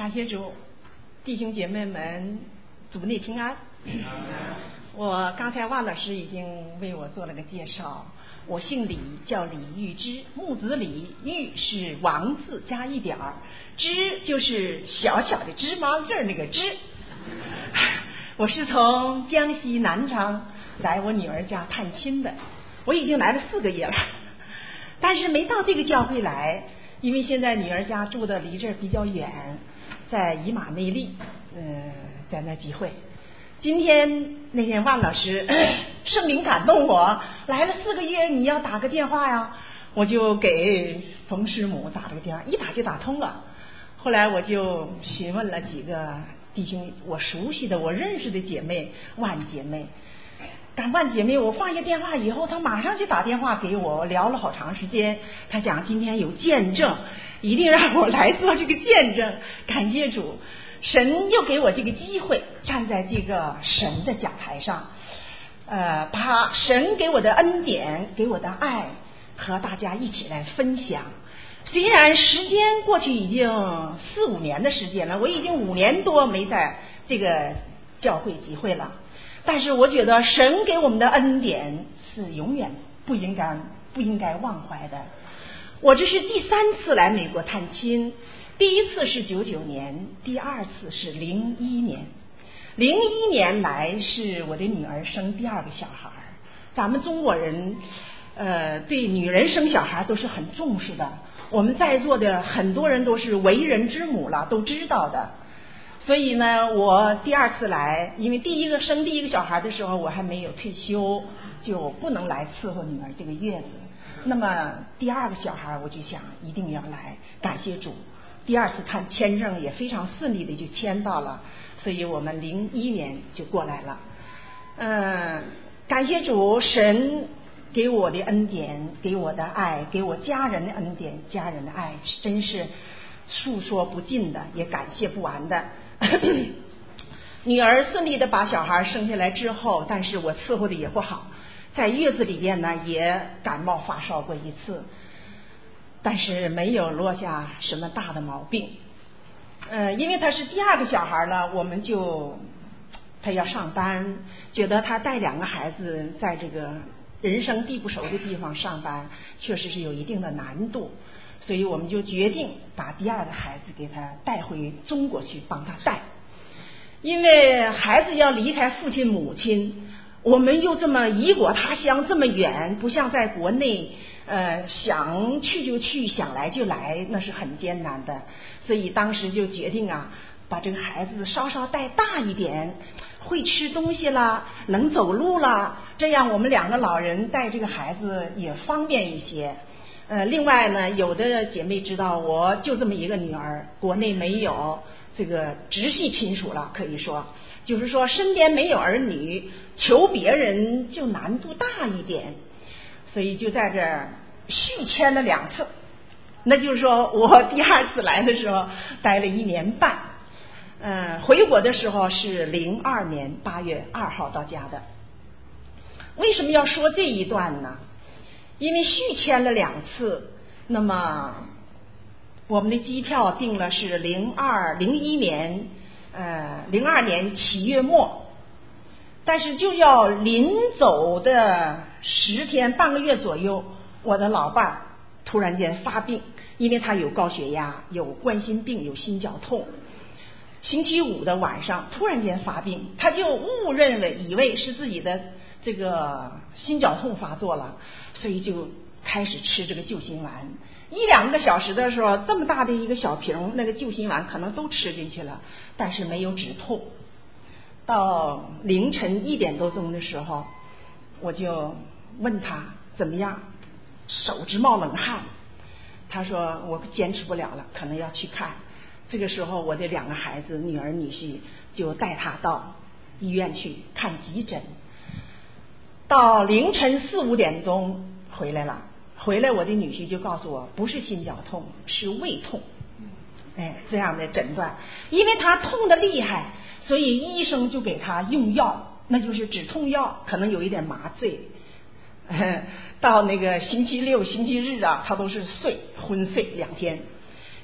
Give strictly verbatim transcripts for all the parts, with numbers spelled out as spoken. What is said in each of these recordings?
感谢主，弟兄姐妹们，主内平安。我刚才万老师已经为我做了个介绍，我姓李，叫李玉芝，木子李，玉是王字加一点儿，芝就是小小的芝麻字那个芝。我是从江西南昌来我女儿家探亲的，我已经来了四个月了，但是没到这个教会来，因为现在女儿家住的离这儿比较远，在以马内利，嗯、呃，在那集会。今天那天万老师圣灵感动我，来了四个月，你要打个电话呀，我就给冯师母打了个电话，一打就打通了。后来我就询问了几个弟兄，我熟悉的我认识的姐妹，万姐妹。赶万姐妹，我放下电话以后，她马上就打电话给我，聊了好长时间。她讲今天有见证，一定让我来做这个见证。感谢主，神又给我这个机会，站在这个神的讲台上，呃，把神给我的恩典、给我的爱和大家一起来分享。虽然时间过去已经四五年的时间了，我已经五年多没在这个教会集会了，但是我觉得神给我们的恩典是永远不应该不应该忘怀的。我这是第三次来美国探亲，第一次是九九年，第二次是零一年。零一年来是我的女儿生第二个小孩，咱们中国人呃对女人生小孩都是很重视的，我们在座的很多人都是为人之母了，都知道的。所以呢，我第二次来，因为第一个生第一个小孩的时候我还没有退休，就不能来伺候女儿这个月子。那么第二个小孩我就想一定要来，感谢主，第二次看签证也非常顺利的就签到了，所以我们零一年就过来了。嗯，感谢主，神给我的恩典，给我的爱，给我家人的恩典，家人的爱真是诉说不尽的，也感谢不完的。女儿顺利的把小孩生下来之后，但是我伺候的也不好，在月子里边呢也感冒发烧过一次，但是没有落下什么大的毛病。呃，因为他是第二个小孩了，我们就他要上班，觉得他带两个孩子在这个人生地不熟的地方上班确实是有一定的难度，所以我们就决定把第二个孩子给他带回中国去帮他带。因为孩子要离开父亲母亲，我们又这么异国他乡这么远，不像在国内呃想去就去，想来就来，那是很艰难的。所以当时就决定啊，把这个孩子稍稍带大一点，会吃东西啦，能走路啦，这样我们两个老人带这个孩子也方便一些。呃，另外呢，有的姐妹知道我就这么一个女儿，国内没有这个直系亲属了，可以说就是说身边没有儿女，求别人就难度大一点，所以就在这儿续签了两次。那就是说我第二次来的时候待了一年半，嗯，回国的时候是零二年八月二号到家的。为什么要说这一段呢？因为续签了两次，那么我们的机票订了是零二零一年呃零二年七月末，但是就要临走的十天半个月左右，我的老伴儿突然间发病，因为他有高血压，有冠心病，有心绞痛。星期五的晚上突然间发病，他就误认为以为是自己的这个心绞痛发作了，所以就开始吃这个救心丸。一两个小时的时候，这么大的一个小瓶那个救心丸可能都吃进去了，但是没有止痛。到凌晨一点多钟的时候，我就问他怎么样，手直冒冷汗。他说我坚持不了了，可能要去看。这个时候我的两个孩子，女儿女婿就带他到医院去看急诊。到凌晨四五点钟回来了，回来我的女婿就告诉我不是心绞痛，是胃痛。哎，这样的诊断，因为他痛得厉害，所以医生就给他用药，那就是止痛药，可能有一点麻醉。到那个星期六星期日啊，他都是睡昏睡两天。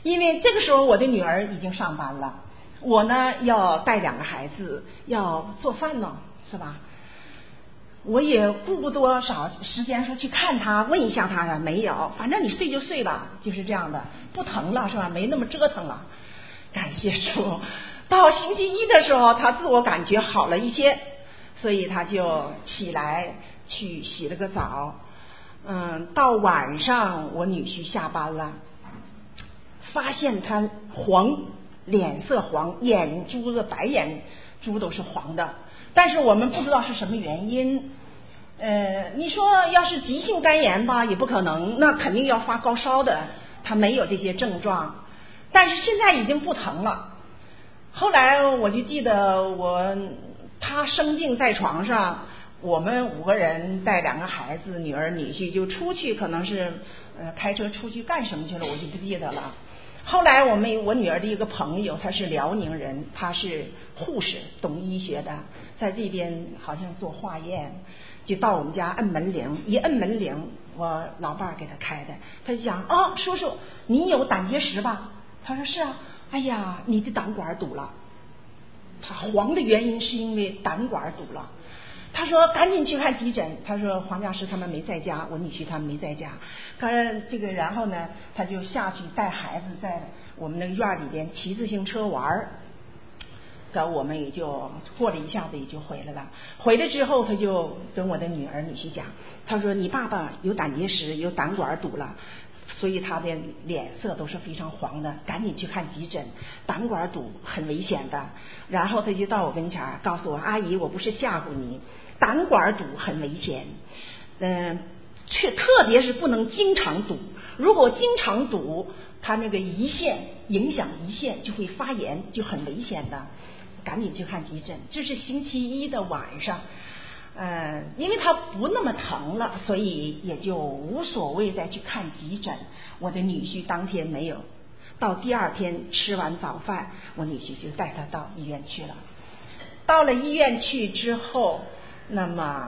因为这个时候我的女儿已经上班了，我呢要带两个孩子，要做饭呢，是吧？我也顾不多少时间说去看她，问一下她了没有，反正你睡就睡吧，就是这样的，不疼了是吧？没那么折腾了。感谢主，到星期一的时候，她自我感觉好了一些，所以她就起来去洗了个澡。嗯，到晚上我女婿下班了，发现他黄，脸色黄，眼珠子白眼珠都是黄的，但是我们不知道是什么原因。呃，你说要是急性肝炎吧，也不可能，那肯定要发高烧的，他没有这些症状，但是现在已经不疼了。后来我就记得我他生病在床上，我们五个人带两个孩子，女儿女婿就出去，可能是呃开车出去干什么去了，我就不记得了。后来我们我女儿的一个朋友，他是辽宁人，他是护士，懂医学的，在这边好像做化验，就到我们家摁门铃，一摁门铃，我老伴儿给他开的，他就讲哦，叔叔你有胆结石吧？他说是啊。哎呀，你的胆管堵了，他黄的原因是因为胆管堵了。他说赶紧去看急诊，他说黄教师他们没在家，我女婿他们没在家。他说这个，然后呢他就下去带孩子在我们那个院里边骑自行车玩，跟我们也就过了一下子也就回来了。回来之后他就跟我的女儿女婿讲，他说你爸爸有胆结石，有胆管堵了，所以他的脸色都是非常黄的，赶紧去看急诊，胆管堵很危险的。然后他就到我跟前告诉我，阿姨我不是吓唬你，胆管堵很危险，嗯，却特别是不能经常堵，如果经常堵，它那个胰腺影响胰腺就会发炎，就很危险的，赶紧去看急诊。这是星期一的晚上，嗯，因为他不那么疼了，所以也就无所谓再去看急诊。我的女婿当天没有，到第二天吃完早饭，我女婿就带他到医院去了。到了医院去之后，那么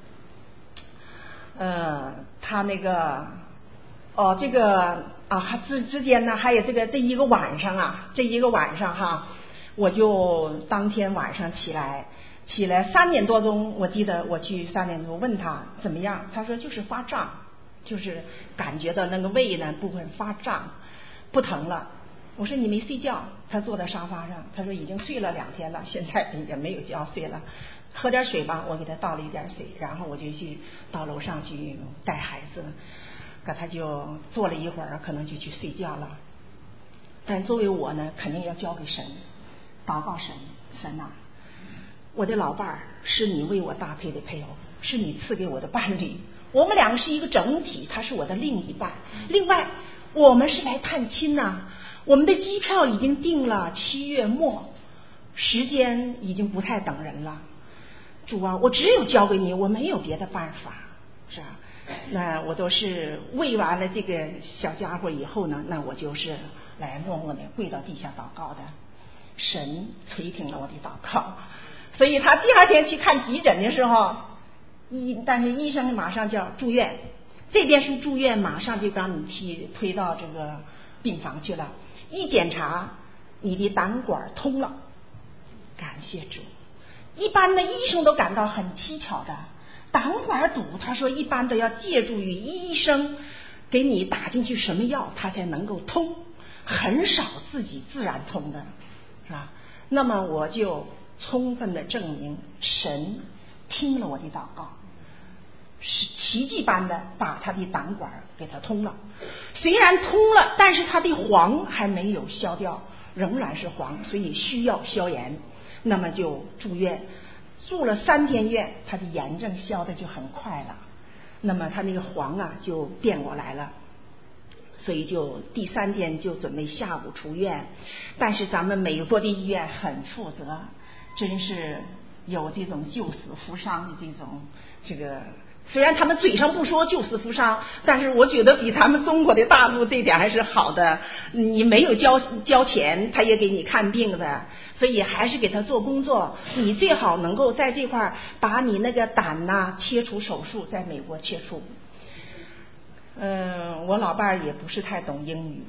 呃他那个哦这个啊之之间呢还有这个这一个晚上啊这一个晚上哈，我就当天晚上起来起来三点多钟，我记得我去三点多问他怎么样，他说就是发胀，就是感觉到那个胃呢部分发胀，不疼了。我说你没睡觉？他坐在沙发上，他说已经睡了两天了，现在也没有觉睡了，喝点水吧。我给他倒了一点水，然后我就去到楼上去带孩子，可他就坐了一会儿，可能就去睡觉了。但作为我呢，肯定要交给神，祷告神，神啊，我的老伴儿是你为我搭配的配偶，是你赐给我的伴侣，我们两个是一个整体，他是我的另一半。另外我们是来探亲呐、啊，我们的机票已经订了，七月末，时间已经不太等人了。主啊，我只有交给你，我没有别的办法，是吧？那我都是喂完了这个小家伙以后呢，那我就是来默默的跪到地下祷告的。神垂听了我的祷告，所以他第二天去看急诊的时候，医但是医生马上就要住院，这边是住院，马上就让你去推到这个病房去了。一检查，你的胆管通了，感谢主。一般的医生都感到很蹊跷的，胆管堵，他说一般都要借助于医生给你打进去什么药，他才能够通，很少自己自然通的，是吧？那么我就充分的证明神听了我的祷告，是奇迹般的把他的胆管给他通了。虽然通了，但是他的黄还没有消掉，仍然是黄，所以需要消炎。那么就住院，住了三天院，他的炎症消的就很快了。那么他那个黄啊就变过来了，所以就第三天就准备下午出院。但是咱们美国的医院很负责，真是有这种救死扶伤的这种这个。虽然他们嘴上不说救死扶伤，但是我觉得比咱们中国的大陆这点还是好的。你没有交交钱，他也给你看病的，所以还是给他做工作。你最好能够在这块把你那个胆呐、啊、切除手术，在美国切除。嗯，我老伴儿也不是太懂英语，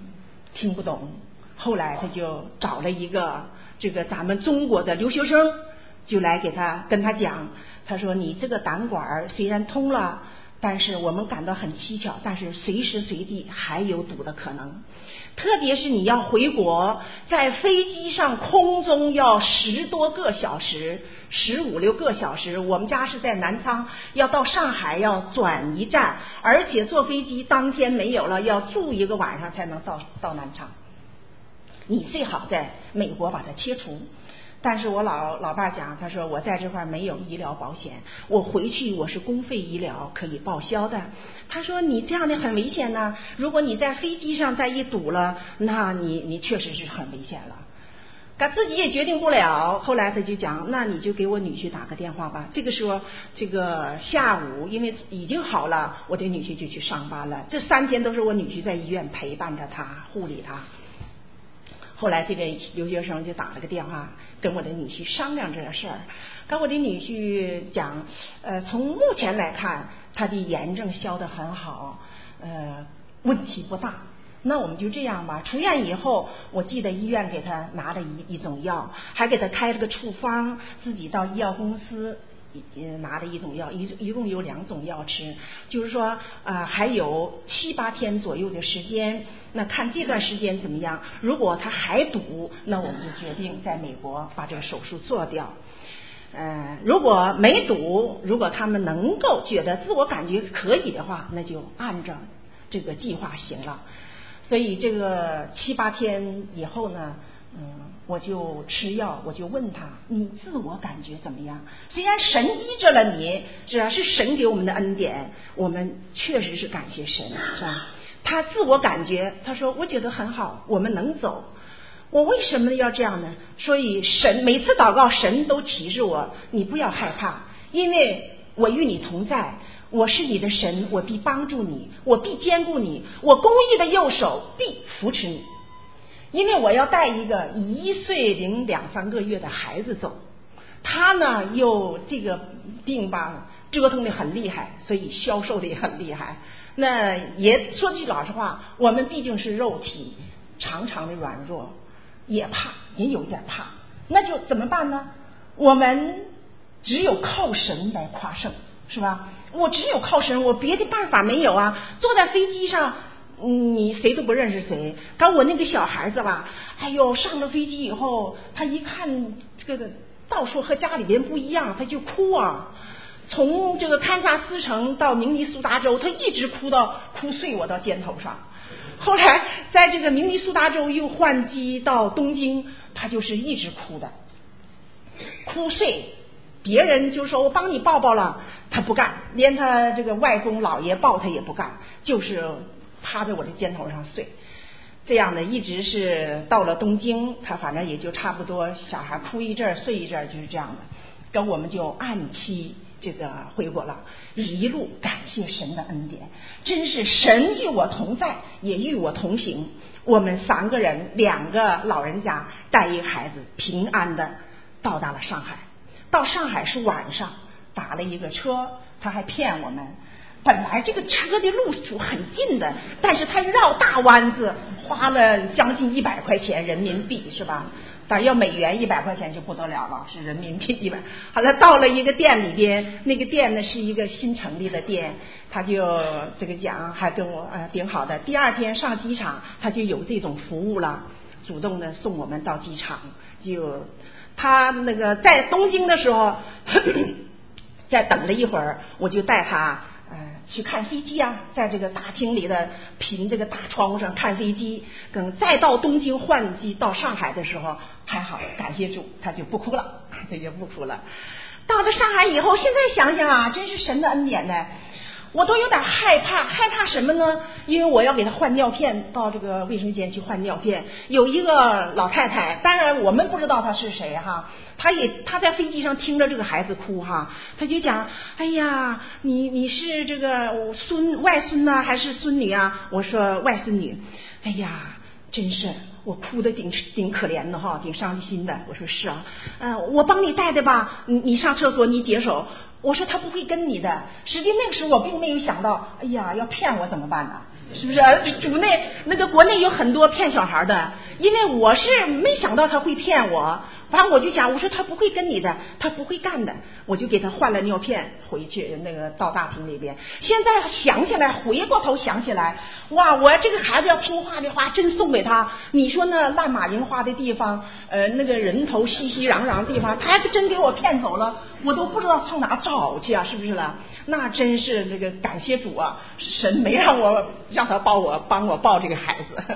听不懂。后来他就找了一个这个咱们中国的留学生，就来给他跟他讲，他说你这个胆管虽然通了，但是我们感到很蹊跷，但是随时随地还有堵的可能，特别是你要回国，在飞机上空中要十多个小时，十五六个小时，我们家是在南昌，要到上海要转一站，而且坐飞机当天没有了，要住一个晚上才能到到南昌，你最好在美国把它切除。但是我老老爸讲，他说我在这块没有医疗保险，我回去我是公费医疗可以报销的。他说你这样的很危险呢，如果你在飞机上再一堵了，那你你确实是很危险了。他自己也决定不了，后来他就讲，那你就给我女婿打个电话吧。这个时候这个下午因为已经好了，我的女婿就去上班了，这三天都是我女婿在医院陪伴着他，护理他。后来这个留学生就打了个电话跟我的女婿商量这个事儿，跟我的女婿讲，呃，从目前来看他的炎症消得很好，呃，问题不大。那我们就这样吧，出院以后我记得医院给他拿了一一种药，还给他开了个处方，自己到医药公司拿了一种药，一一共有两种药吃，就是说啊、呃，还有七八天左右的时间，那看这段时间怎么样，如果他还堵，那我们就决定在美国把这个手术做掉。呃，如果没堵，如果他们能够觉得自我感觉可以的话，那就按照这个计划行了。所以这个七八天以后呢，嗯，我就吃药，我就问他，你自我感觉怎么样？虽然神医治了你，只要是神给我们的恩典，我们确实是感谢神，是吧？他自我感觉，他说我觉得很好，我们能走。我为什么要这样呢？所以神每次祷告，神都提示我，你不要害怕，因为我与你同在。我是你的神，我必帮助你，我必兼顾你，我公义的右手必扶持你。因为我要带一个一岁零两三个月的孩子走，他呢又这个病吧折腾的很厉害，所以消瘦的也很厉害。那也说句老实话，我们毕竟是肉体，常常的软弱，也怕，也有点怕。那就怎么办呢？我们只有靠神来夸胜，是吧？我只有靠神，我别的办法没有啊。坐在飞机上，你谁都不认识谁。刚我那个小孩子吧，哎呦，上了飞机以后，他一看这个到处和家里边不一样，他就哭啊。从这个堪萨斯城到明尼苏达州，他一直哭到哭碎我到肩头上。后来在这个明尼苏达州又换机到东京，他就是一直哭的，哭碎。别人就说我帮你抱抱了，他不干，连他这个外公老爷抱他也不干，就是趴在我的肩头上睡。这样的一直是到了东京，他反正也就差不多小孩哭一阵睡一阵，就是这样的。跟我们就按期这个回国了，一路感谢神的恩典，真是神与我同在，也与我同行。我们三个人，两个老人家带一个孩子，平安的到达了上海。到上海是晚上，打了一个车，他还骗我们，本来这个车的路途很近的，但是他绕大弯子，花了将近一百块钱人民币，是吧？但要美元一百块钱就不得了了，是人民币一百。好了，到了一个店里边，那个店呢是一个新成立的店，他就这个讲还跟我呃挺好的。第二天上机场，他就有这种服务了，主动的送我们到机场。就他那个在东京的时候，呵呵在等了一会儿，我就带他呃去看飞机啊，在这个大厅里的凭这个大窗户上看飞机。等再到东京换机到上海的时候，还好，感谢主，他就不哭了，他就不哭了。到了上海以后，现在想想啊，真是神的恩典呢。我都有点害怕，害怕什么呢？因为我要给他换尿片，到这个卫生间去换尿片。有一个老太太，当然我们不知道她是谁哈，她也她在飞机上听着这个孩子哭哈，她就讲：哎呀，你你是这个孙外孙呐、啊、还是孙女啊？我说外孙女。哎呀，真是我哭的挺挺可怜的哈，挺伤心的。我说是啊，呃，我帮你带的吧，你你上厕所你解手。我说他不会跟你的，实际那个时候我并没有想到，哎呀，要骗我怎么办呢？ 是不是？主内那个国内有很多骗小孩的，因为我是没想到他会骗我。反正我就想，我说他不会跟你的，他不会干的，我就给他换了尿片回去，那个到大厅那边。现在想起来，回过头想起来，哇，我这个孩子要听话的话，真送给他。你说那烂马樱花的地方，呃，那个人头熙熙攘攘的地方，他还真给我骗走了，我都不知道上哪找去啊，是不是了？那真是这个感谢主啊，神没让我让他帮我帮我抱这个孩子。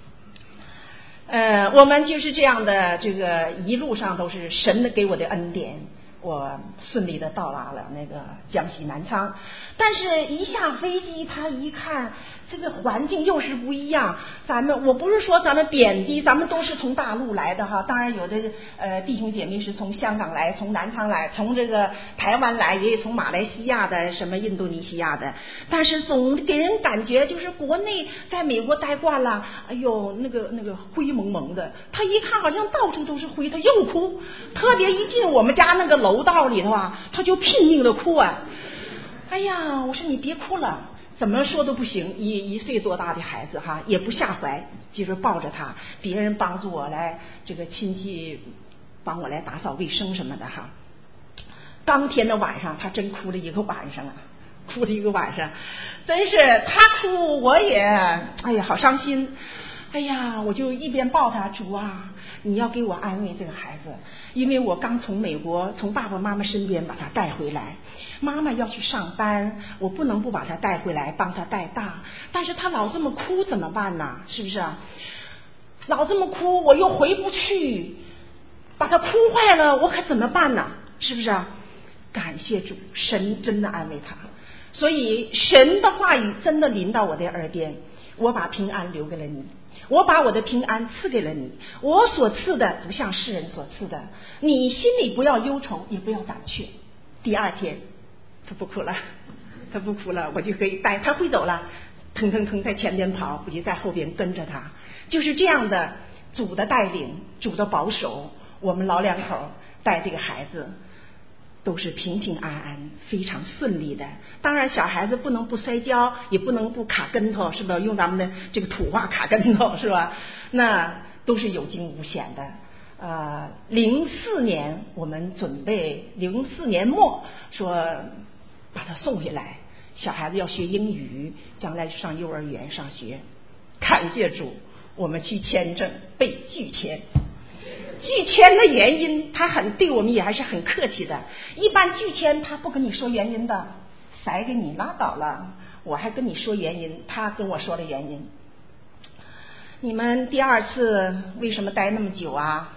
呃，我们就是这样的，这个一路上都是神的给我的恩典，我顺利的到达了那个江西南昌。但是一下飞机，他一看这个环境又是不一样。咱们我不是说咱们贬低，咱们都是从大陆来的哈。当然有的呃弟兄姐妹是从香港来，从南昌来，从这个台湾来，也有从马来西亚的，什么印度尼西亚的。但是总给人感觉就是国内在美国待惯了，哎呦那个那个灰蒙蒙的，他一看好像到处都是灰，他又哭。特别一进我们家那个楼道里头啊，他就拼命的哭啊。哎呀，我说你别哭了，怎么说都不行，一一岁多大的孩子哈，也不下怀，接着抱着他，别人帮助我来，这个亲戚帮我来打扫卫生什么的哈。当天的晚上，他真哭了一个晚上啊，哭了一个晚上，真是他哭我也，哎呀，好伤心。哎呀，我就一边抱他，主啊，你要给我安慰这个孩子，因为我刚从美国从爸爸妈妈身边把他带回来，妈妈要去上班，我不能不把他带回来帮他带大，但是他老这么哭怎么办呢？是不是啊？老这么哭我又回不去，把他哭坏了我可怎么办呢？是不是啊？感谢主，神真的安慰他，所以神的话语真的临到我的耳边，我把平安留给了你，我把我的平安赐给了你，我所赐的不像世人所赐的，你心里不要忧愁，也不要胆怯。第二天他不哭了，他不哭了，我就可以带他会走了，腾腾腾在前边跑，我就在后边跟着他。就是这样的主的带领，主的保守，我们老两口带这个孩子都是平平安安，非常顺利的。当然小孩子不能不摔跤，也不能不卡跟头，是吧？用咱们的这个土话卡跟头，是吧？那都是有惊无险的。呃，零四年我们准备零四年末说把他送回来，小孩子要学英语，将来上幼儿园上学。感谢主，我们去签证被拒签。拒签的原因，他很对我们也还是很客气的。一般拒签他不跟你说原因的，塞给你拉倒了。我还跟你说原因，他跟我说了原因。你们第二次为什么待那么久啊？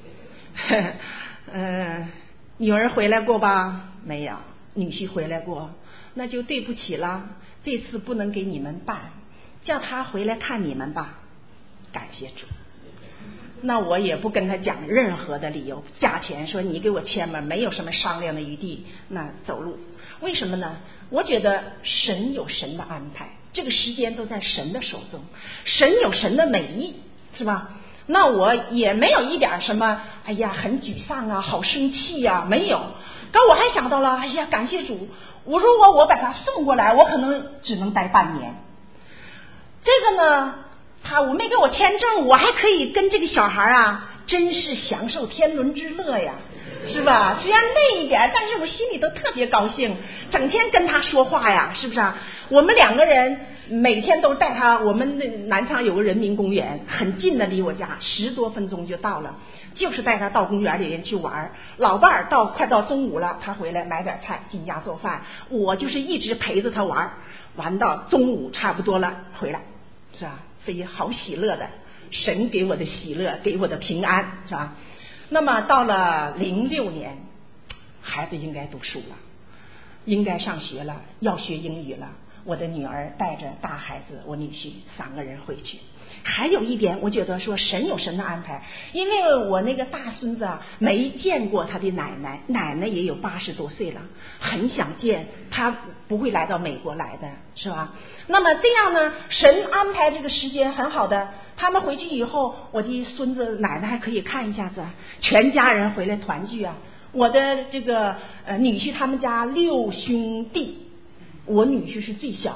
嗯，女儿回来过吧？没有。女婿回来过，那就对不起了，这次不能给你们办，叫他回来看你们吧。感谢主。那我也不跟他讲任何的理由，价钱说你给我签吧，没有什么商量的余地，那走路。为什么呢？我觉得神有神的安排，这个时间都在神的手中，神有神的美意，是吧？那我也没有一点什么哎呀很沮丧啊，好生气呀、啊，没有。刚我还想到了，哎呀感谢主，我如果我把他送过来，我可能只能待半年。这个呢，他我没给我签证，我还可以跟这个小孩啊，真是享受天伦之乐呀，是吧？虽然累一点，但是我心里都特别高兴，整天跟他说话呀，是不是啊？我们两个人每天都带他，我们那南昌有个人民公园，很近的，离我家十多分钟就到了，就是带他到公园里面去玩。老伴儿到快到中午了，他回来买点菜进家做饭，我就是一直陪着他玩，玩到中午差不多了回来，是吧？所以好喜乐的，神给我的喜乐，给我的平安，是吧？那么到了零六年，孩子应该读书了，应该上学了，要学英语了。我的女儿带着大孩子，我女婿三个人回去。还有一点，我觉得说神有神的安排，因为我那个大孙子啊，没见过他的奶奶，奶奶也有八十多岁了，很想见，他不会来到美国来的，是吧？那么这样呢，神安排这个时间很好的，他们回去以后，我的孙子奶奶还可以看一下子，全家人回来团聚啊。我的这个呃女婿他们家六兄弟，我女婿是最小的，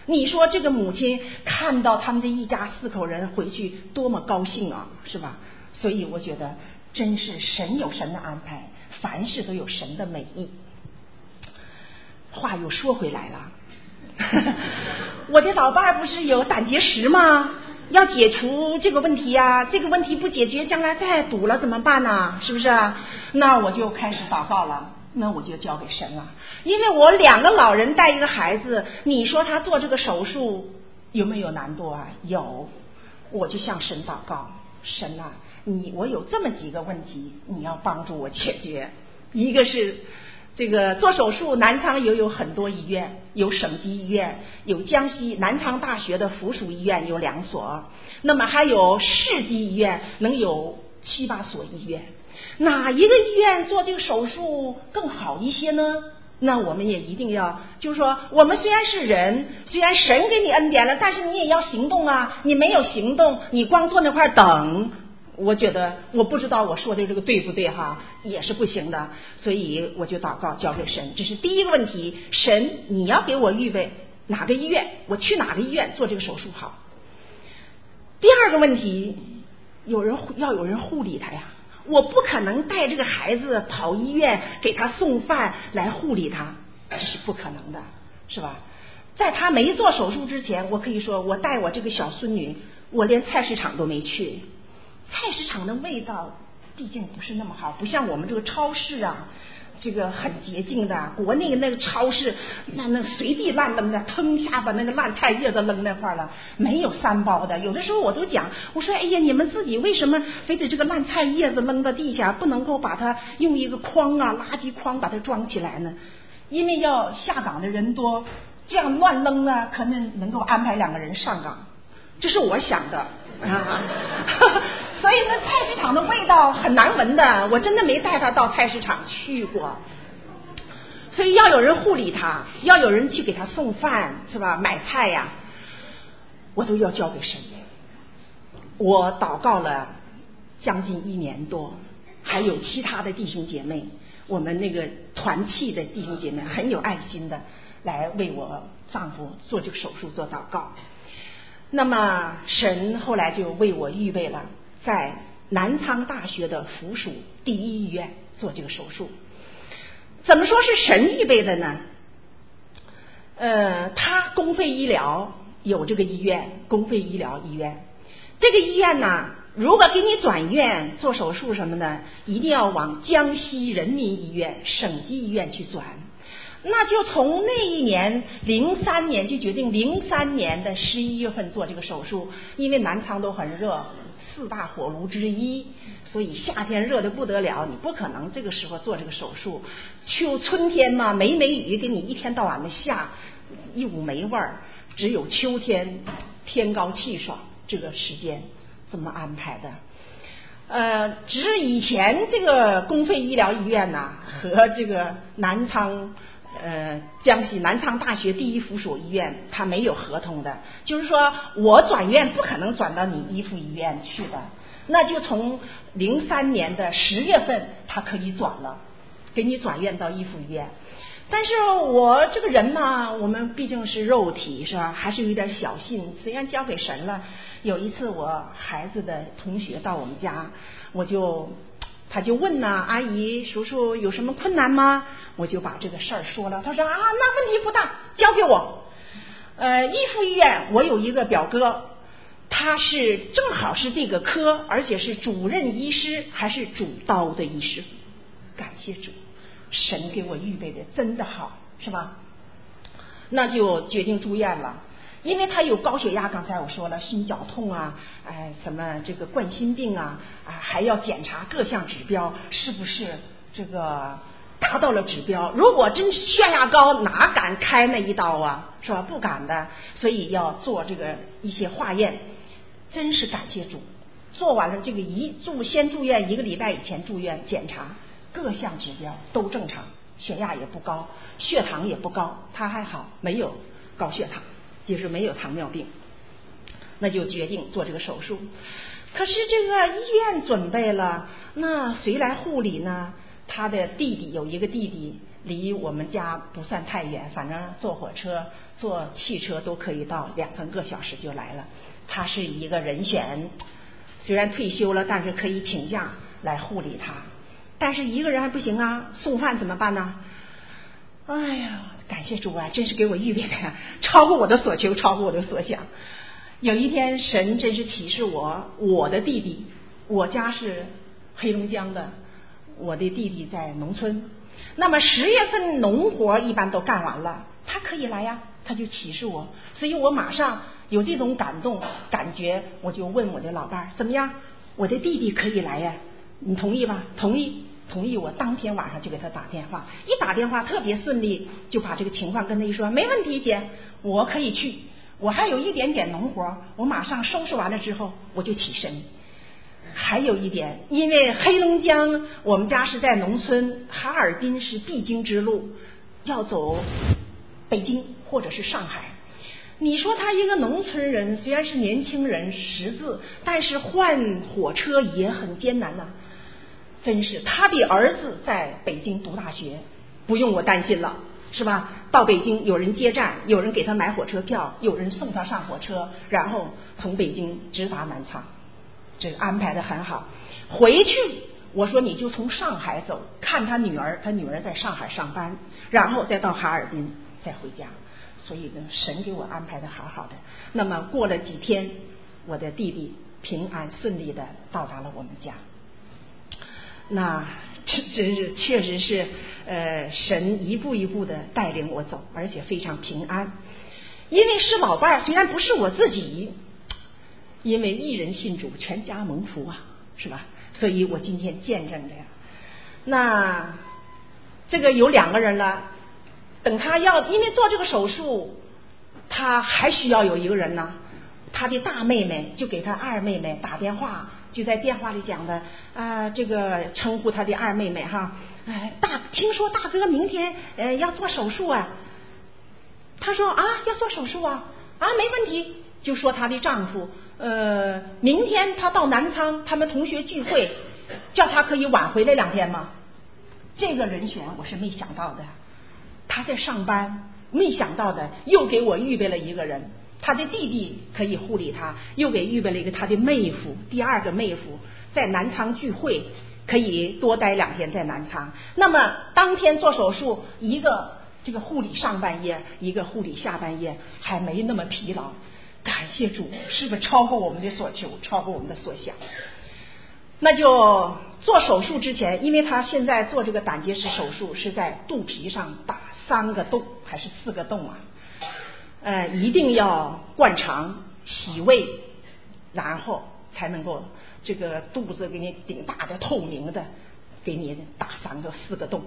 你说这个母亲看到他们这一家四口人回去多么高兴啊，是吧？所以我觉得真是神有神的安排，凡事都有神的美意。话又说回来了我的老伴儿不是有胆结石吗？要解除这个问题呀、啊，这个问题不解决，将来再堵了怎么办呢？是不是？那我就开始祷告了，那我就交给神了。因为我两个老人带一个孩子，你说他做这个手术有没有难度啊？有，我就向神祷告，神啊，你我有这么几个问题，你要帮助我解决。一个是这个做手术，南昌也有很多医院，有省级医院，有江西南昌大学的附属医院有两所，那么还有市级医院能有七八所医院，哪一个医院做这个手术更好一些呢？那我们也一定要，就是说我们虽然是人，虽然神给你恩典了，但是你也要行动啊，你没有行动，你光坐那块等，我觉得我不知道我说的这个对不对哈，也是不行的。所以我就祷告交给神，这是第一个问题，神你要给我预备哪个医院，我去哪个医院做这个手术好。第二个问题，有人要有人护理他呀，我不可能带这个孩子跑医院给他送饭来护理他，这是不可能的，是吧？在他没做手术之前，我可以说我带我这个小孙女，我连菜市场都没去，菜市场的味道毕竟不是那么好，不像我们这个超市啊，这个很洁净的。国内那个超市那那随地乱扔的，腾下把那个烂菜叶子扔那块了，没有三包的。有的时候我都讲，我说哎呀，你们自己为什么非得这个烂菜叶子扔到地下，不能够把它用一个筐啊垃圾筐把它装起来呢？因为要下岗的人多，这样乱扔呢，可能能够安排两个人上岗，这是我想的啊所以呢，菜市场的味道很难闻的，我真的没带他到菜市场去过。所以要有人护理他，要有人去给他送饭，是吧？买菜呀，我都要交给神。我祷告了将近一年多，还有其他的弟兄姐妹，我们那个团契的弟兄姐妹很有爱心的来为我丈夫做这个手术做祷告。那么神后来就为我预备了在南昌大学的附属第一医院做这个手术。怎么说是神预备的呢？呃，他公费医疗有这个医院，公费医疗医院，这个医院呢，如果给你转院做手术什么的，一定要往江西人民医院、省级医院去转。那就从那一年零三年就决定零三年的十一月份做这个手术，因为南昌都很热，四大火炉之一，所以夏天热得不得了，你不可能这个时候做这个手术。秋春天嘛，没梅雨给你一天到晚的下，一股霉味儿，只有秋天天高气爽这个时间这么安排的。呃，只是以前这个公费医疗医院呢、啊、和这个南昌呃，江西南昌大学第一附属医院，它没有合同的，就是说我转院不可能转到你一附医院去的，那就从零三年的十月份，它可以转了，给你转院到一附医院。但是我这个人嘛，我们毕竟是肉体，是吧？还是有点小信，虽然交给神了。有一次我孩子的同学到我们家，我就他就问呢、啊，阿姨叔叔有什么困难吗？我就把这个事儿说了。他说啊，那问题不大，交给我。呃，一附医院我有一个表哥，他是正好是这个科，而且是主任医师，还是主刀的医师。感谢主，神给我预备的真的好，是吧？那就决定住院了。因为他有高血压，刚才我说了，心绞痛啊，哎，什么这个冠心病啊，啊，还要检查各项指标是不是这个达到了指标。如果真血压高，哪敢开那一刀啊，是吧？不敢的，所以要做这个一些化验。真是感谢主，做完了这个一住先住院一个礼拜以前住院检查，各项指标都正常，血压也不高，血糖也不高，他还好，没有高血糖。就是没有糖尿病，那就决定做这个手术。可是这个医院准备了，那谁来护理呢？他的弟弟有一个弟弟，离我们家不算太远，反正坐火车坐汽车都可以到两三个小时就来了。他是一个人选，虽然退休了，但是可以请假来护理他。但是一个人还不行啊，送饭怎么办呢？哎呀，感谢主啊，真是给我预备的超过我的所求，超过我的所想。有一天神真是启示我，我的弟弟，我家是黑龙江的，我的弟弟在农村，那么十月份农活一般都干完了，他可以来呀，他就启示我，所以我马上有这种感动感觉，我就问我的老伴儿，怎么样，我的弟弟可以来呀，你同意吧？同意，同意。我当天晚上就给他打电话，一打电话特别顺利，就把这个情况跟他一说，没问题姐，我可以去，我还有一点点农活，我马上收拾完了之后我就起身。还有一点，因为黑龙江我们家是在农村，哈尔滨是必经之路，要走北京或者是上海。你说他一个农村人，虽然是年轻人识字，但是换火车也很艰难呐、啊。真是，他的儿子在北京读大学，不用我担心了，是吧？到北京有人接站，有人给他买火车票，有人送他上火车，然后从北京直达南昌，这个安排的很好。回去我说你就从上海走，看他女儿，他女儿在上海上班，然后再到哈尔滨再回家。所以呢，神给我安排的好好的。那么过了几天，我的弟弟平安顺利的到达了我们家。那这真是确实是呃神一步一步的带领我走，而且非常平安。因为是老伴儿，虽然不是我自己，因为一人信主，全家蒙福啊，是吧？所以我今天见证的呀。那这个有两个人了，等他要因为做这个手术，他还需要有一个人呢。他的大妹妹就给他二妹妹打电话，就在电话里讲的啊、呃，这个称呼他的二妹妹哈，哎，大听说大哥明天呃要做手术啊。他说啊，要做手术啊，啊没问题。就说她的丈夫呃明天他到南昌，他们同学聚会，叫他可以晚回来两天吗？这个人选我是没想到的，他在上班，没想到的又给我预备了一个人。他的弟弟可以护理他，又给预备了一个他的妹夫，第二个妹夫在南昌聚会，可以多待两天在南昌。那么当天做手术，一个这个护理上半夜，一个护理下半夜，还没那么疲劳。感谢主，是不是超过我们的所求，超过我们的所想？那就做手术之前，因为他现在做这个胆结石手术是在肚皮上打三个洞还是四个洞啊？呃，一定要灌肠洗胃，然后才能够这个肚子给你顶大的透明的，给你打三个四个洞。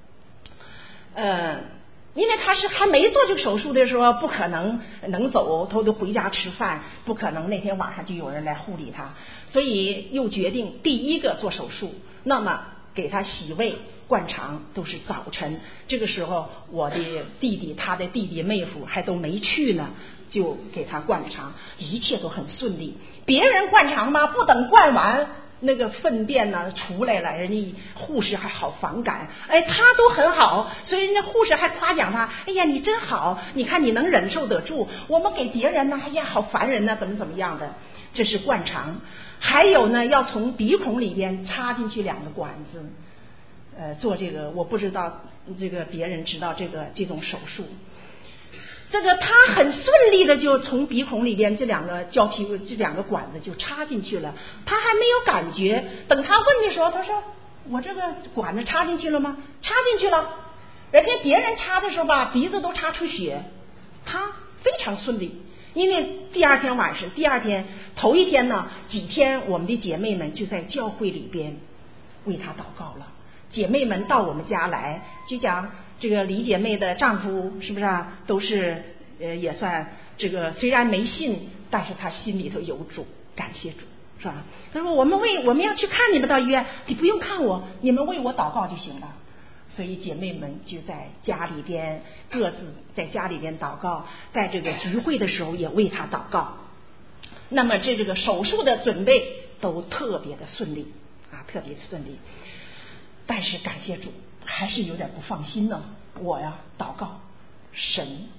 呃，因为他是还没做这个手术的时候，不可能能走，他都回家吃饭，不可能那天晚上就有人来护理他，所以又决定第一个做手术，那么给他洗胃灌肠都是早晨。这个时候我的弟弟他的弟弟妹夫还都没去呢，就给他灌肠，一切都很顺利。别人灌肠嘛，不等灌完那个粪便呢出来了，人家护士还好反感，哎，他都很好，所以人家护士还夸奖他，哎呀你真好，你看你能忍受得住，我们给别人呢，哎呀好烦人呢，怎么怎么样的。这是灌肠。还有呢，要从鼻孔里边插进去两个管子，呃，做这个我不知道这个别人知道这个这种手术。这个他很顺利的就从鼻孔里边这两个胶皮这两个管子就插进去了，他还没有感觉。等他问的时候，他说我这个管子插进去了吗？插进去了。人家别人插的时候吧，鼻子都插出血，他非常顺利。因为第二天晚上，第二天头一天呢，几天我们的姐妹们就在教会里边为他祷告了。姐妹们到我们家来，就讲这个李姐妹的丈夫是不是啊？都是呃也算这个虽然没信，但是他心里头有主，感谢主，是吧？他说我们为我们要去看你们到医院，你不用看我，你们为我祷告就行了。所以姐妹们就在家里边各自在家里边祷告，在这个聚会的时候也为他祷告。那么这这个手术的准备都特别的顺利啊，特别顺利。但是感谢主，还是有点不放心呢。我呀祷告神，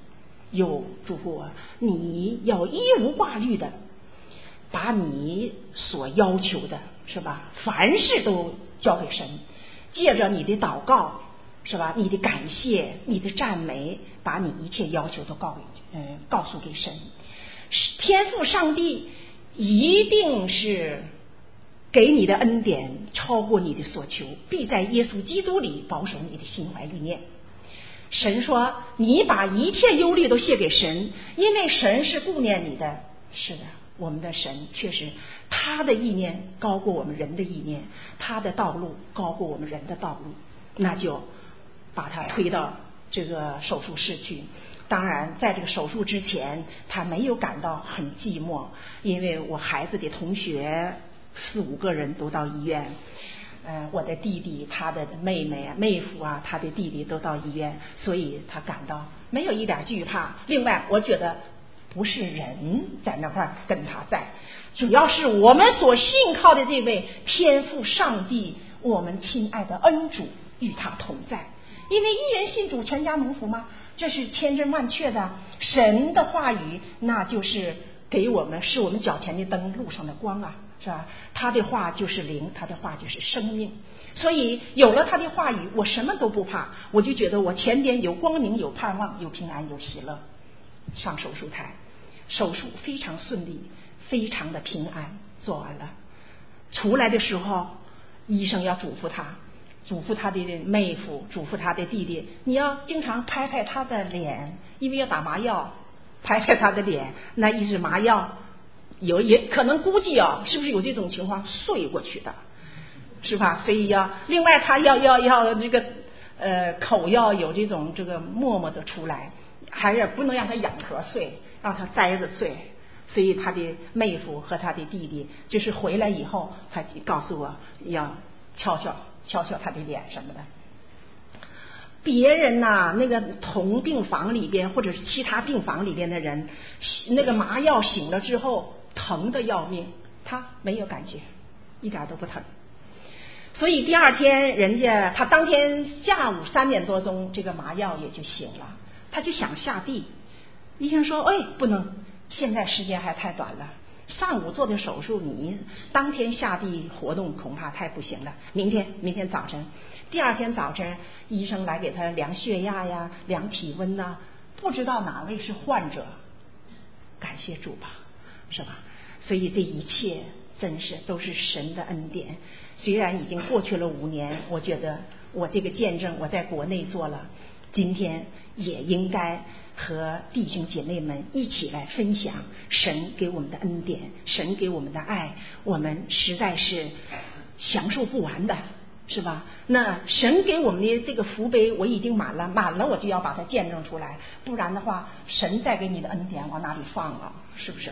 又嘱咐我，你要一无挂虑的把你所要求的，是吧，凡事都交给神，借着你的祷告，是吧，你的感谢，你的赞美，把你一切要求都告给呃告诉给神。天父上帝一定是给你的恩典超过你的所求，必在耶稣基督里保守你的心怀意念。神说，你把一切忧虑都卸给神，因为神是顾念你的。是的，我们的神确实他的意念高过我们人的意念，他的道路高过我们人的道路，那就把他推到这个手术室去。当然在这个手术之前他没有感到很寂寞，因为我孩子的同学四五个人都到医院，呃，我的弟弟他的妹妹啊妹夫啊他的弟弟都到医院，所以他感到没有一点惧怕。另外我觉得不是人在那块跟他在，主要是我们所信靠的这位天父上帝，我们亲爱的恩主与他同在。因为一人信主全家蒙福吗？这是千真万确的，神的话语那就是给我们，是我们脚前的灯，路上的光啊，是吧？他的话就是灵，他的话就是生命。所以有了他的话语，我什么都不怕，我就觉得我前边有光明，有盼望，有平安，有喜乐。上手术台，手术非常顺利，非常的平安，做完了。出来的时候医生要嘱咐他，嘱咐他的妹夫，嘱咐他的弟弟，你要经常拍拍他的脸，因为要打麻药，拍拍他的脸，那一是麻药有也可能估计啊，是不是有这种情况睡过去的，是吧？所以要另外他要要要这个呃口要有这种这个沫沫的出来，还是不能让他仰头睡，让他栽着睡。所以他的妹夫和他的弟弟就是回来以后，他告诉我要敲敲敲敲他的脸什么的。别人呐、啊，那个同病房里边或者是其他病房里边的人，那个麻药醒了之后疼得要命，他没有感觉，一点都不疼。所以第二天人家他当天下午三点多钟这个麻药也就醒了，他就想下地。医生说，哎，不能，现在时间还太短了，上午做的手术，你当天下地活动恐怕太不行了，明天明天早晨。第二天早晨医生来给他量血压呀，量体温呐、啊，不知道哪位是患者，感谢主吧，是吧？所以这一切真是都是神的恩典。虽然已经过去了五年，我觉得我这个见证我在国内做了，今天也应该和弟兄姐妹们一起来分享神给我们的恩典，神给我们的爱，我们实在是享受不完的，是吧？那神给我们的这个福杯我已经满了，满了我就要把它见证出来，不然的话神再给你的恩典往哪里放啊？是不是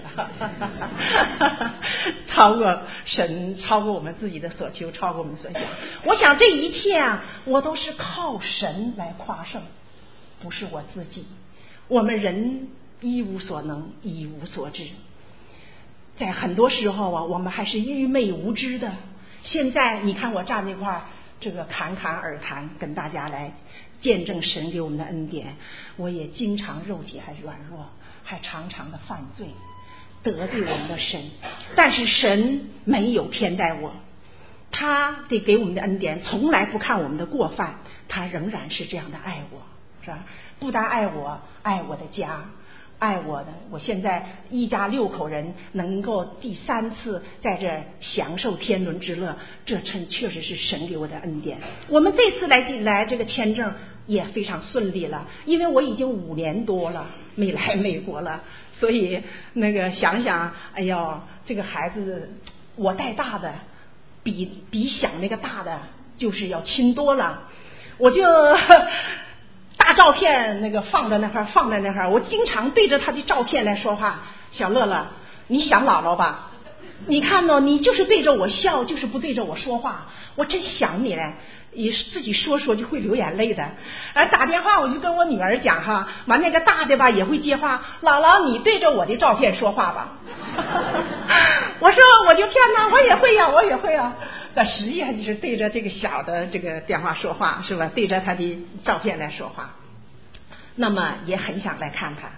超过神，超过我们自己的所求，超过我们所想。我想这一切啊，我都是靠神来夸胜，不是我自己。我们人一无所能，一无所知，在很多时候啊，我们还是愚昧无知的。现在你看我站那块，这个侃侃而谈，跟大家来见证神给我们的恩典。我也经常肉体还软弱，还常常的犯罪，得罪我们的神。但是神没有偏待我，他得给我们的恩典从来不看我们的过犯，他仍然是这样的爱我，是吧？不但爱我，爱我的家，爱我的，我现在一家六口人能够第三次在这享受天伦之乐，这真确实是神给我的恩典。我们这次来来这个签证也非常顺利了，因为我已经五年多了没来美国了，所以那个想想，哎呦，这个孩子我带大的比比想那个大的就是要亲多了，我就大照片那个放在那块放在那块，我经常对着他的照片来说话。小乐乐，你想姥姥吧？你看呢，你就是对着我笑，就是不对着我说话，我真想你嘞。也自己说说就会流眼泪的。而打电话我就跟我女儿讲哈，完那个大的吧也会接话，姥姥你对着我的照片说话吧。我说我就骗他，我也会呀，我也会呀。但实际上就是对着这个小的这个电话说话，是吧？对着他的照片来说话。那么也很想来看他，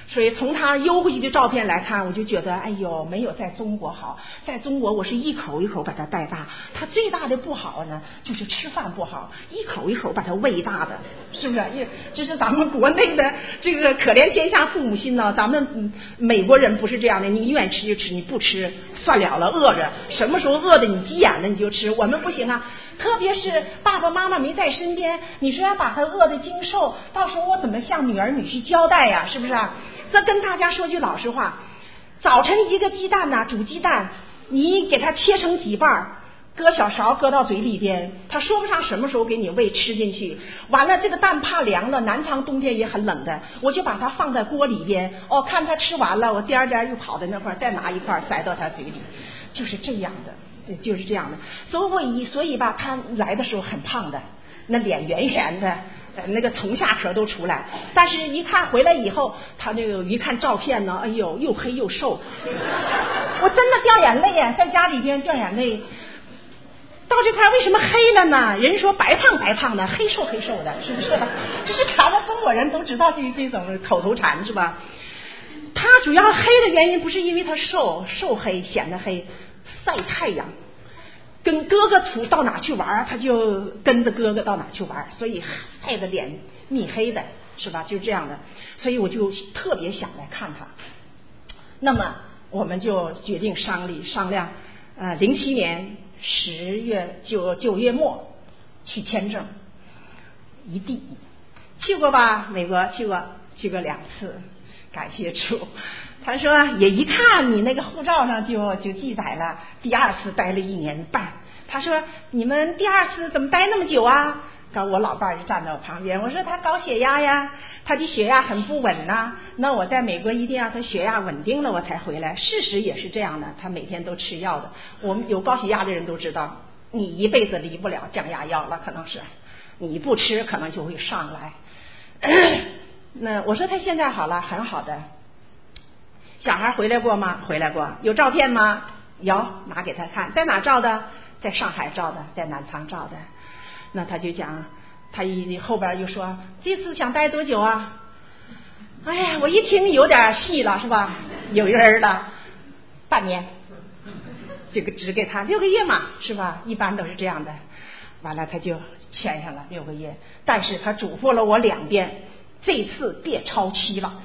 所以从他邮回去的照片来看，我就觉得哎呦，没有在中国好。在中国我是一口一口把他带大，他最大的不好呢就是吃饭不好，一口一口把他喂大的，是不是？这是咱们国内的这个可怜天下父母心呢。咱们、嗯、美国人不是这样的，你愿意吃就吃，你不吃算了了，饿着什么时候饿的你急眼了你就吃。我们不行啊，特别是爸爸妈妈没在身边，你说要把他饿得精瘦，到时候我怎么向女儿女婿交代呀？是不是啊？这跟大家说句老实话，早晨一个鸡蛋呐、啊，煮鸡蛋，你给它切成几瓣，搁小勺搁到嘴里边，他说不上什么时候给你喂吃进去。完了这个蛋怕凉了，南昌冬天也很冷的，我就把它放在锅里边，哦，看他吃完了，我颠颠又跑到那块再拿一块塞到他嘴里，就是这样的。对，就是这样的。所以我以所以吧，他来的时候很胖的，那脸圆圆的，呃，那个从下壳都出来。但是一看回来以后，他那个一看照片呢，哎呦，又黑又瘦，我真的掉眼泪呀，在家里边掉眼泪。到这块为什么黑了呢？人说白胖白胖的，黑瘦黑瘦的，是不是？这是咱们中国人都知道这这种口头禅是吧？他主要黑的原因不是因为他瘦瘦黑显得黑，晒太阳，跟哥哥处到哪去玩他就跟着哥哥到哪去玩，所以晒的脸密黑的，是吧？就是这样的。所以我就特别想来看他。那么我们就决定商议商量，呃，零七年十月九九月末去签证，一地去过吧？美国去过，去过两次，感谢主。他说也一看你那个护照上就就记载了，第二次待了一年半。他说你们第二次怎么待那么久啊？刚我老伴儿就站在我旁边，我说他高血压呀，他的血压很不稳呐、啊。那我在美国一定要他血压稳定了我才回来。事实也是这样的，他每天都吃药的。我们有高血压的人都知道，你一辈子离不了降压药了，可能是你不吃可能就会上来。那我说他现在好了，很好的。小孩回来过吗？回来过。有照片吗？有，拿给他看。在哪照的？在上海照的，在南昌照的。那他就讲，他一后边又说这次想待多久啊？哎呀，我一听有点戏了，是吧？有人了，半年，这个只给他六个月嘛，是吧？一般都是这样的。完了他就签上了六个月，但是他嘱咐了我两遍，这次别超期了。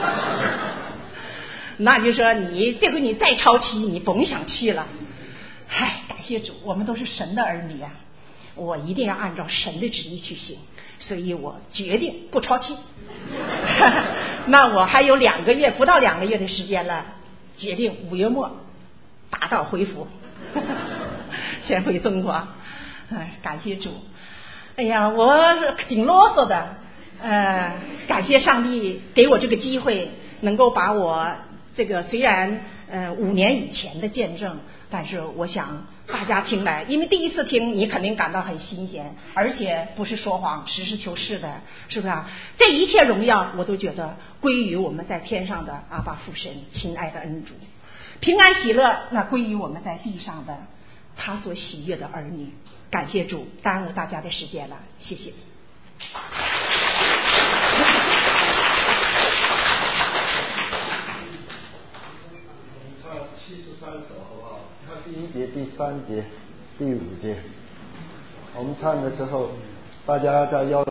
那就说你这回你再超期，你甭想去了。唉，感谢主，我们都是神的儿女啊，我一定要按照神的旨意去行，所以我决定不超期。那我还有两个月，不到两个月的时间了，决定五月末打道回府，先回中国。唉，感谢主。哎呀，我挺啰嗦的，呃，感谢上帝给我这个机会，能够把我这个虽然呃五年以前的见证，但是我想大家听来，因为第一次听你肯定感到很新鲜，而且不是说谎，实事求是的，是不是啊？这一切荣耀我都觉得归于我们在天上的阿爸父神，亲爱的恩主。平安喜乐那归于我们在地上的他所喜悦的儿女。感谢主，耽误大家的时间了，谢谢。 七十三首好不好？看第一节、第三节、第五节，我们唱的时候，大家在腰。